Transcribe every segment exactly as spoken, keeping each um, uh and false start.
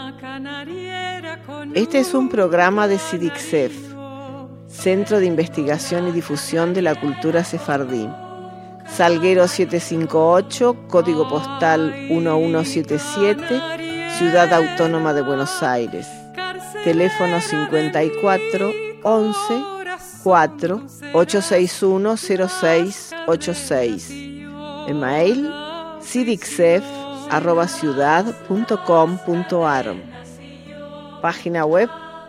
Este es un programa de SIDICSEF, Centro de Investigación y Difusión de la Cultura Sefardí. Salguero setecientos cincuenta y ocho, código postal uno uno siete siete, Ciudad Autónoma de Buenos Aires. Teléfono cincuenta y cuatro, once, cuatro, ochocientos sesenta y uno, cero seis ochenta y seis. Email sidicsef arroba ciudad punto com punto ar. Página web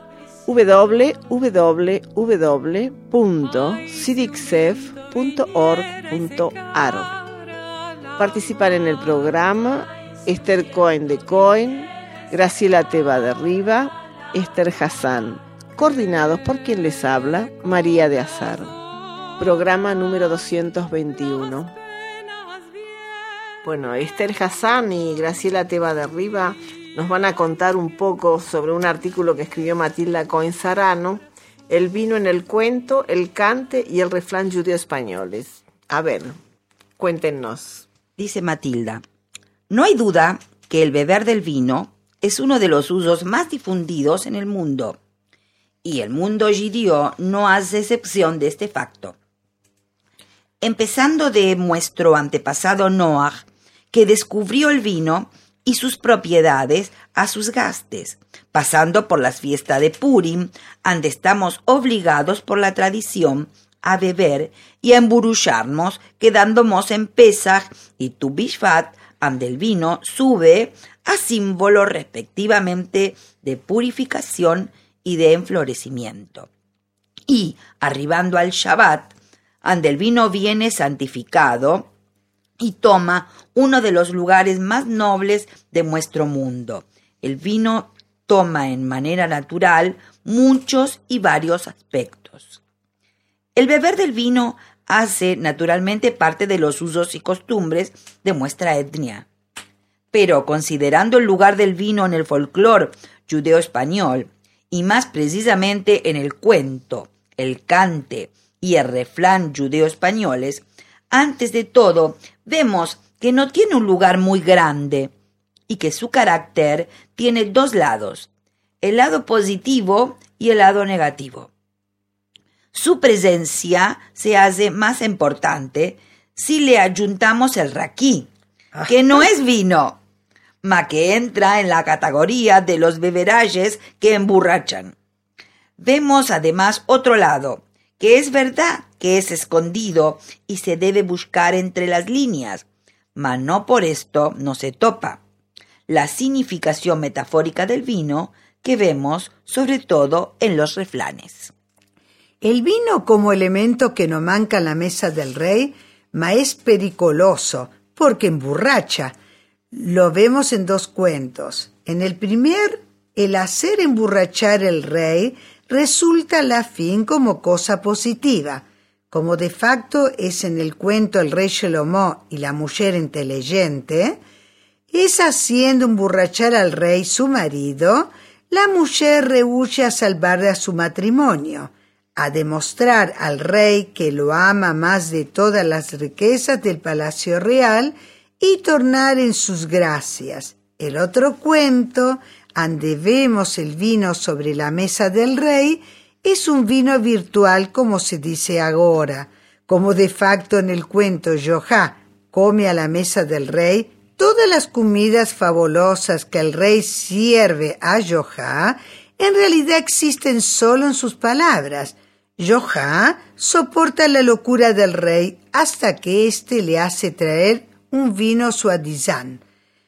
w w w punto sidicsef punto org punto ar. Participan en el programa Esther Cohen de Cohen, Graciela Teba de Riva, Esther Hassan, coordinados por quien les habla, María de Azar. Programa número doscientos veintiuno. Bueno, Esther Hassan y Graciela Teba de Riva nos van a contar un poco sobre un artículo que escribió Matilda Cohen Sarano, El vino en el cuento, el cante y el refrán judeo-españoles. A ver, cuéntenos. Dice Matilda, no hay duda que el beber del vino es uno de los usos más difundidos en el mundo, y el mundo judío no hace excepción de este facto. Empezando de nuestro antepasado Noah, que descubrió el vino y sus propiedades a sus gastes, pasando por las fiestas de Purim, donde estamos obligados por la tradición a beber y a emborracharnos, quedándonos en Pesach y Tu Bishvat, donde el vino sube a símbolo respectivamente de purificación y de enflorecimiento. Y, arribando al Shabbat, donde el vino viene santificado y toma uno de los lugares más nobles de nuestro mundo. El vino toma en manera natural muchos y varios aspectos. El beber del vino hace naturalmente parte de los usos y costumbres de nuestra etnia. Pero considerando el lugar del vino en el folclore judeo-español, y más precisamente en el cuento, el cante y el refrán judeo-españoles, antes de todo vemos que no tiene un lugar muy grande y que su carácter tiene dos lados, el lado positivo y el lado negativo. Su presencia se hace más importante si le adjuntamos el raquí, que no es vino, ma que entra en la categoría de los beberajes que emborrachan. Vemos además otro lado, que es verdad que es escondido y se debe buscar entre las líneas, mas no por esto no se topa. La significación metafórica del vino que vemos sobre todo en los refranes. El vino como elemento que no manca en la mesa del rey, ma es pericoloso, porque emborracha. Lo vemos en dos cuentos. En el primer, el hacer emborrachar el rey resulta a la fin como cosa positiva, como de facto es en el cuento El rey Shelomó y la mujer inteligente. Es haciendo emborrachar al rey su marido, la mujer rehúye a salvarle a su matrimonio, a demostrar al rey que lo ama más de todas las riquezas del palacio real y tornar en sus gracias. El otro cuento, donde vemos el vino sobre la mesa del rey, es un vino virtual como se dice ahora, como de facto en el cuento Yohá come a la mesa del rey todas las comidas fabulosas que el rey sirve a Yohá, en realidad existen solo en sus palabras. Yohá soporta la locura del rey hasta que éste le hace traer un vino suadizán.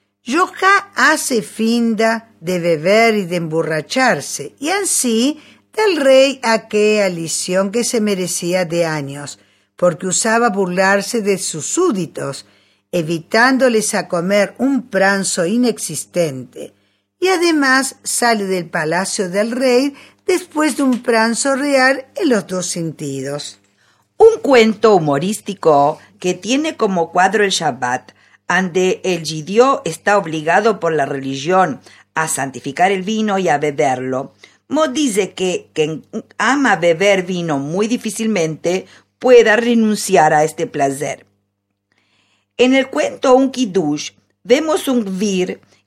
Yohá hace finda de beber y de emborracharse, y así da al rey aquella lesión que se merecía de años, porque usaba burlarse de sus súbditos, evitándoles a comer un pranzo inexistente, y además sale del palacio del rey después de un pranzo real en los dos sentidos. Un cuento humorístico que tiene como cuadro el Shabbat, donde el judío está obligado por la religión a santificar el vino y a beberlo. Mo dice que quien ama beber vino muy difícilmente pueda renunciar a este placer. En el cuento Un Kiddush vemos un vir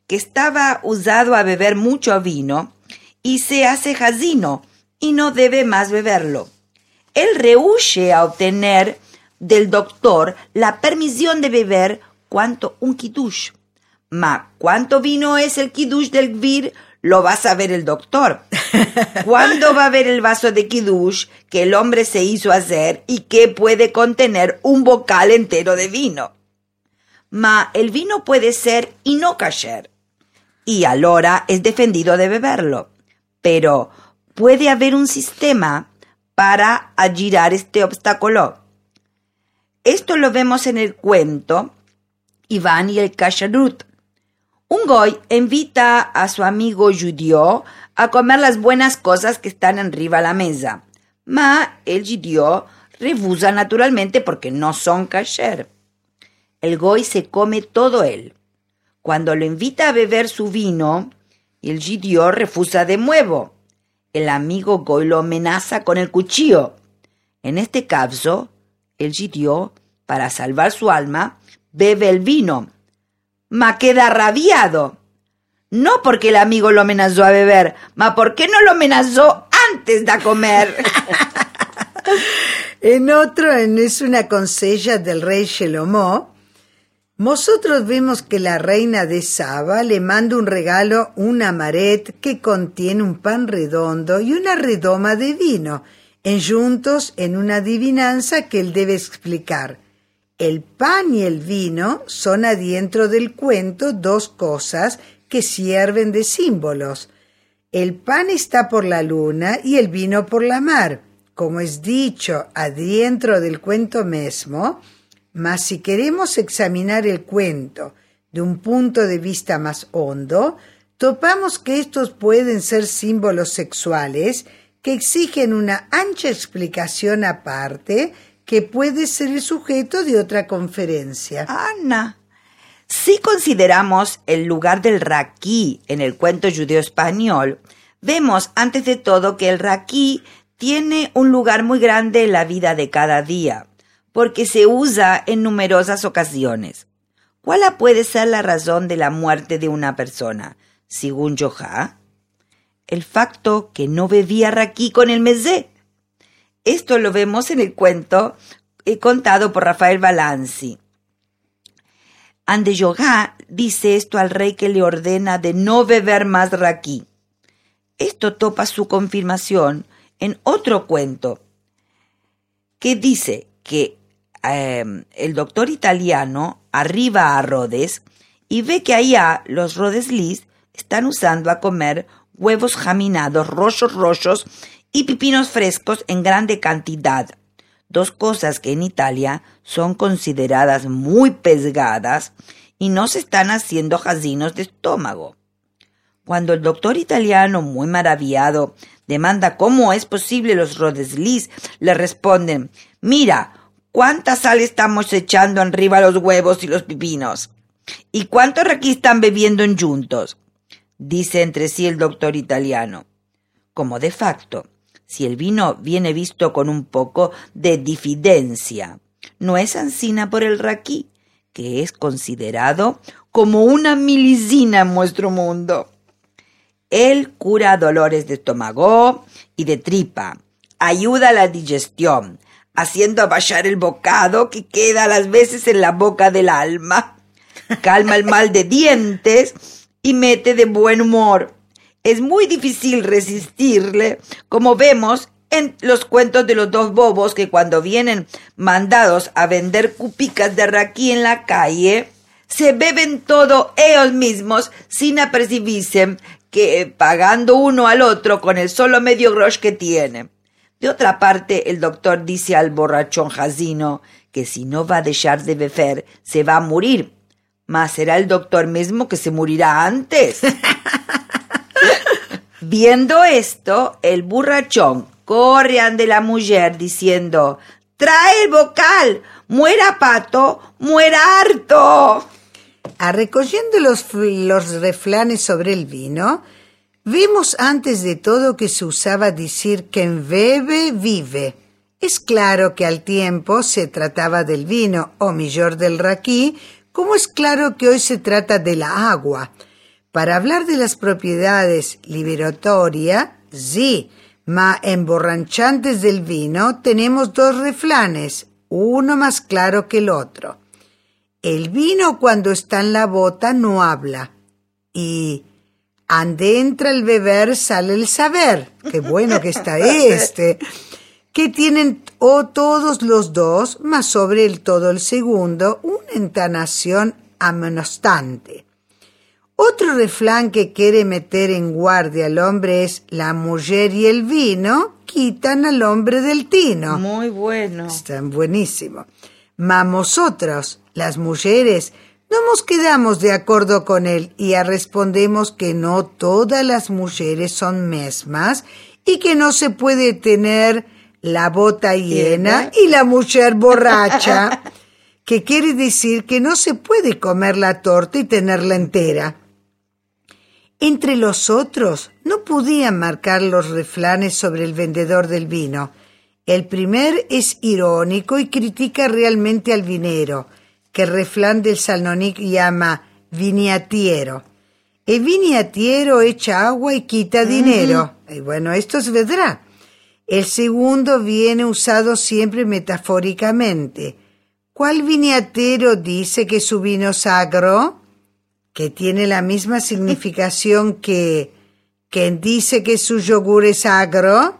que estaba usado a beber mucho vino y se hace jazino y no debe más beberlo. Él rehúye a obtener del doctor la permisión de beber cuanto un kiddush. Ma, ¿cuánto vino es el kiddush del gvir? Lo va a saber el doctor. ¿Cuándo va a ver el vaso de kiddush que el hombre se hizo hacer y que puede contener un bocal entero de vino? Ma, el vino puede ser y no kasher, y alora es defendido de beberlo. Pero puede haber un sistema para agirar este obstáculo. Esto lo vemos en el cuento Iván y el Kashrut. Un goy invita a su amigo judío a comer las buenas cosas que están arriba a la mesa. Ma, el judío rehusa naturalmente porque no son kasher. El goy se come todo él. Cuando lo invita a beber su vino, el judío refusa de nuevo. El amigo goy lo amenaza con el cuchillo. En este caso, el judío, para salvar su alma, bebe el vino. Ma queda rabiado. No porque el amigo lo amenazó a beber, ma porque no lo amenazó antes de comer. En otro, en Es una consella del rey Shelomó, nosotros vemos que la reina de Saba le manda un regalo, un amaret que contiene un pan redondo y una redoma de vino, enjuntos en una adivinanza que él debe explicar. El pan y el vino son adentro del cuento dos cosas que sirven de símbolos. El pan está por la luna y el vino por la mar, como es dicho adentro del cuento mismo. Mas si queremos examinar el cuento de un punto de vista más hondo, topamos que estos pueden ser símbolos sexuales que exigen una ancha explicación aparte que puede ser el sujeto de otra conferencia. Ana, si consideramos el lugar del raquí en el cuento judío español, vemos antes de todo que el raquí tiene un lugar muy grande en la vida de cada día, porque se usa en numerosas ocasiones. ¿Cuál puede ser la razón de la muerte de una persona, según Yohá? El facto que no bebía raquí con el mesé. Esto lo vemos en el cuento eh, contado por Rafael Balanzi. Ande Yohá dice esto al rey que le ordena de no beber más raquí. Esto topa su confirmación en otro cuento que dice que eh, el doctor italiano arriba a Rhodes y ve que allá los Rhodeslis están usando a comer huevos jaminados, rollos rollos y pepinos frescos en grande cantidad, dos cosas que en Italia son consideradas muy pesgadas y no se están haciendo jazinos de estómago. Cuando el doctor italiano, muy maravillado, demanda cómo es posible los Rhodeslis, le responden: mira, ¿cuánta sal estamos echando arriba los huevos y los pepinos? ¿Y cuánto raquí están bebiendo en juntos? Dice entre sí el doctor italiano. Como de facto, si el vino viene visto con un poco de difidencia, no es ansina por el raquí, que es considerado como una milicina en nuestro mundo. Él cura dolores de estómago y de tripa, ayuda a la digestión, haciendo bajar el bocado que queda a las veces en la boca del alma, calma el mal de dientes y mete de buen humor. Es muy difícil resistirle, como vemos en los cuentos de los dos bobos que cuando vienen mandados a vender cupicas de raquí en la calle, se beben todo ellos mismos sin apercibirse que pagando uno al otro con el solo medio grosh que tiene. De otra parte, el doctor dice al borrachón jazino que si no va a dejar de beber, se va a morir. Mas será el doctor mismo que se morirá antes. Viendo esto, el borrachón corre ante la mujer diciendo: «¡Trae el bocal! ¡Muera pato! ¡Muera harto!». A recogiendo los, los refranes sobre el vino, vimos antes de todo que se usaba decir quien bebe, vive. Es claro que al tiempo se trataba del vino, o mejor del raquí, como es claro que hoy se trata de la agua. Para hablar de las propiedades liberatorias, sí, ma emborrachantes del vino, tenemos dos refranes, uno más claro que el otro. El vino cuando está en la bota no habla, y ande entra el beber sale el saber. Qué bueno que está este. Que tienen o todos los dos, más sobre el todo el segundo, una entonación amonestante. Otro refrán que quiere meter en guardia al hombre es: la mujer y el vino quitan al hombre del tino. Muy bueno. Están buenísimo. Mas nosotros, las mujeres, no nos quedamos de acuerdo con él y respondemos que no todas las mujeres son mesmas y que no se puede tener la bota llena y la mujer borracha, que quiere decir que no se puede comer la torta y tenerla entera. Entre los otros, no podían marcar los refranes sobre el vendedor del vino. El primer es irónico y critica realmente al vinero, que el refrán del Salnonic llama viniatiero. El viniatiero echa agua y quita uh-huh. dinero. Y bueno, esto es verdad. El segundo viene usado siempre metafóricamente. ¿Cuál viniatero dice que su vino es agro? Que tiene la misma significación que quien dice que su yogur es agro.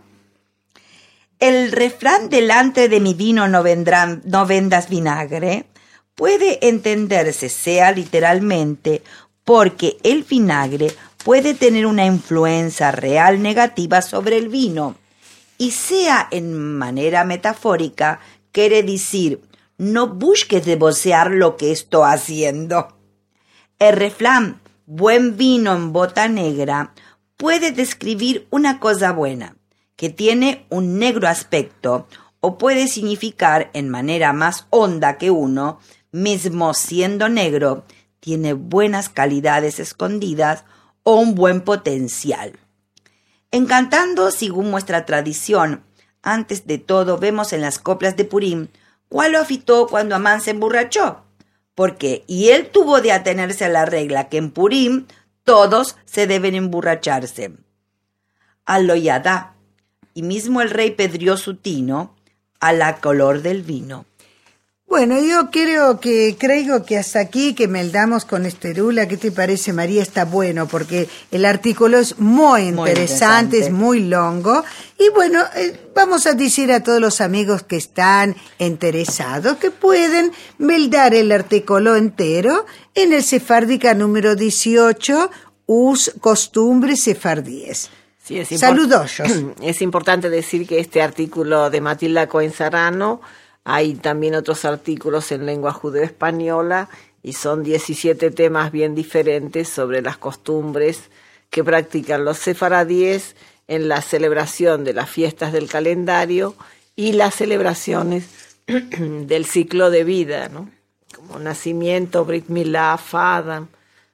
El refrán delante de mi vino no, vendrán, no vendas vinagre puede entenderse sea literalmente porque el vinagre puede tener una influencia real negativa sobre el vino y sea en manera metafórica quiere decir no busques devocear lo que estoy haciendo. El refrán buen vino en bota negra puede describir una cosa buena que tiene un negro aspecto o puede significar en manera más honda que uno, mismo siendo negro, tiene buenas calidades escondidas o un buen potencial. En cantando, según nuestra tradición, antes de todo vemos en las coplas de Purim cuál lo afitó cuando Amán se emborrachó, porque y él tuvo de atenerse a la regla que en Purim todos se deben emborracharse. Al loyadá, y mismo el rey pedrió su tino a la color del vino. Bueno, yo creo que, creo que hasta aquí que meldamos con Esterula. ¿Qué te parece, María? Está bueno, porque el artículo es muy interesante, muy interesante. Es muy longo. Y bueno, eh, vamos a decir a todos los amigos que están interesados que pueden meldar el artículo entero en el Sefárdica número dieciocho, Us Costumbres Sefardíes. Sí, es import- Saludos. Es importante decir que este artículo de Matilda Cohen Sarano, hay también otros artículos en lengua judeo-española y son diecisiete temas bien diferentes sobre las costumbres que practican los sefaradíes en la celebración de las fiestas del calendario y las celebraciones del ciclo de vida, ¿no? Como nacimiento, Brit Milá, Fada,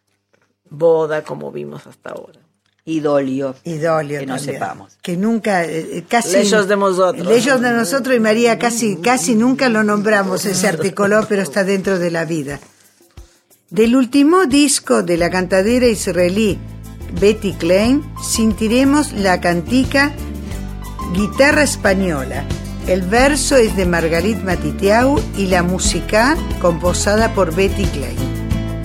boda, como vimos hasta ahora. Idolio. Idolio. Que no también. Sepamos. Que nunca, eh, casi... Leyos de nosotros. Leyos de nosotros y María casi, casi nunca lo nombramos ese artículo, pero está dentro de la vida. Del último disco de la cantadera israelí Betty Klein, sentiremos la cantica Guitarra Española. El verso es de Margarit Matitiau y la música composada por Betty Klein.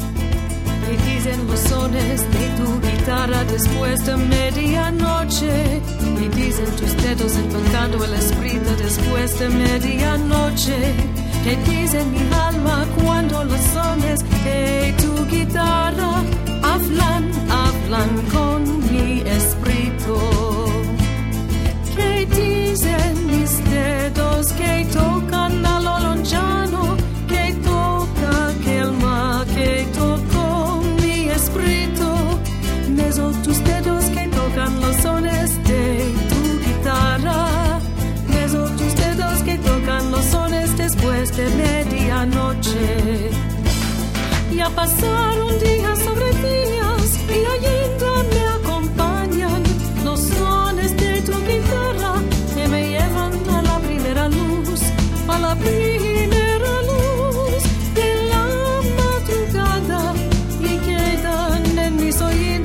Después de medianoche y dicen tus dedos enfocando el espíritu después de medianoche que dicen mi alma cuando los sones de tu guitarra hablan, hablan con mi espíritu que dicen mis dedos que tocan a lo lonjano que toca aquel mar que tocó mi espíritu. Beso tus dedos que tocan los sones de tu guitarra. Beso tus dedos que tocan los sones después de medianoche. Ya pasaron días sobre días y ainda me acompañan los sones de tu guitarra que me llevan a la primera luz, a la primera luz de la madrugada y quedan en mis oídos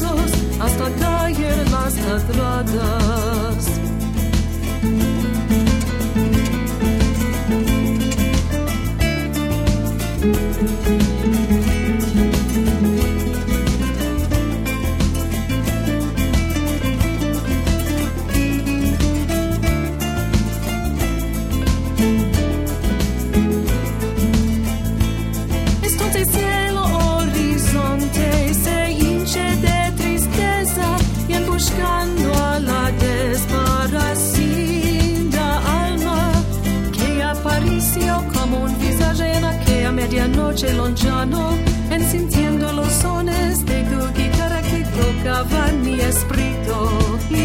Medianoche lontano, en sintiendo los sones de tu guitarra que tocaban mi espíritu.